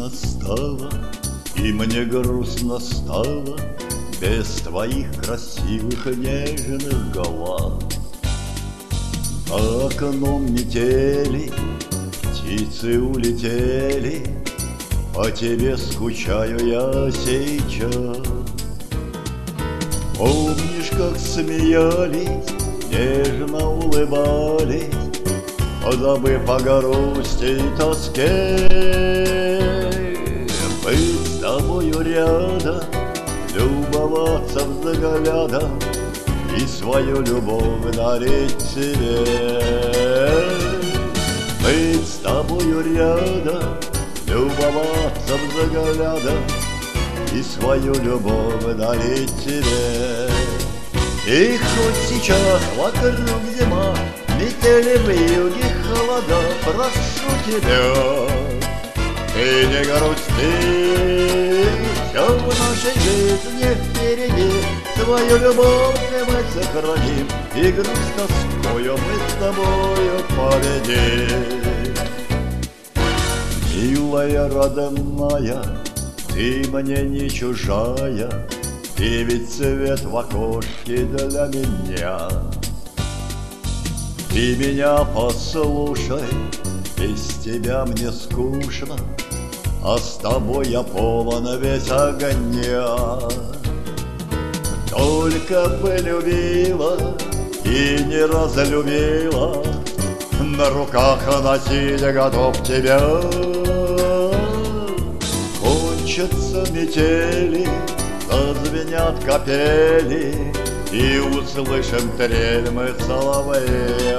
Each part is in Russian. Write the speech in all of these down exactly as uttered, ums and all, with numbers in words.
грустно стало, и мне грустно стало без твоих красивых и нежных глаз. За окном метели, птицы улетели, по тебе скучаю я сейчас. Помнишь, как смеялись, нежно улыбались, позабыв о грусти и тоске? Быть с тобою рядом, любоваться взглядом и свою любовь дарить тебе. Быть с тобою рядом, любоваться взглядом и свою любовь дарить тебе. И хоть сейчас вокруг зима, метели в юге холода, прошу тебя, ты не грусти, все в нашей жизни впереди. Свою любовь мы сохраним, и грусть тоскою мы с тобою победим. Милая, родная, ты мне не чужая, ты ведь свет в окошке для меня. Ты меня послушай, без тебя мне скучно, а с тобой я полон весь огня. Только бы любила и не разлюбила, на руках носить готов тебя. Кончатся метели, зазвенят капели, и услышим трель мы соловья.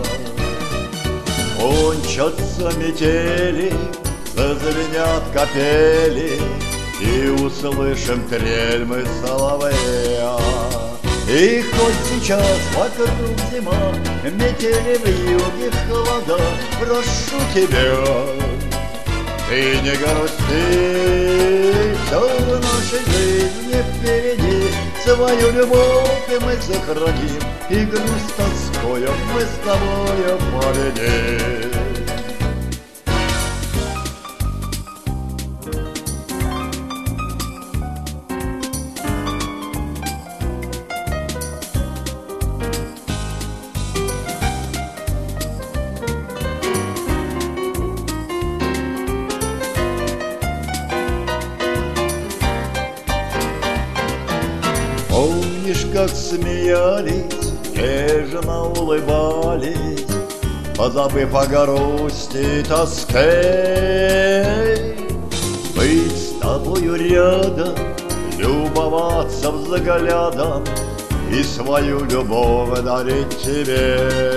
Кончатся метели, зазвенят капели, и услышим трель мы соловья. И хоть сейчас вокруг зима, метели в юге холода, прошу тебя, ты не грусти, все в нашей жизни впереди. Свою любовь мы сохраним, и грусть тоскою мы с тобою победим. Помнишь, как смеялись, нежно улыбались, позабыв о грусти и тоске? Быть с тобою рядом, любоваться взглядом и свою любовь дарить тебе.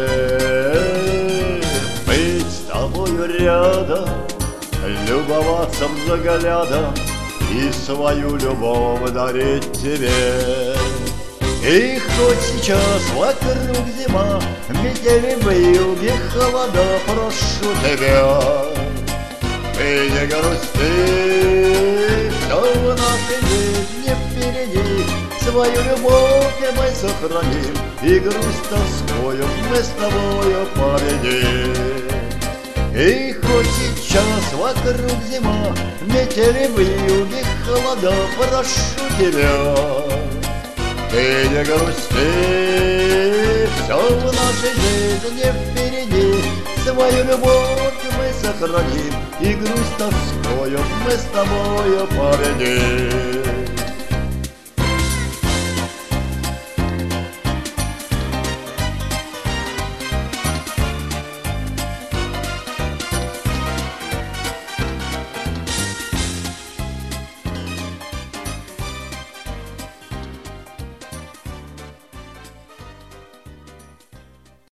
Быть с тобою рядом, любоваться взглядом и свою любовь дарить тебе. И хоть сейчас вокруг зима, метели в юге холода, прошу тебя, ты не грусти, все в нашей жизни впереди. Свою любовь мы сохраним, и грусть тоскою мы с тобою победим. И хоть сейчас вокруг зима, метели в юге холода, прошу тебя, ты не грусти, все в нашей жизни впереди. Свою любовь мы сохраним, и грусть тоскою мы с тобою победим.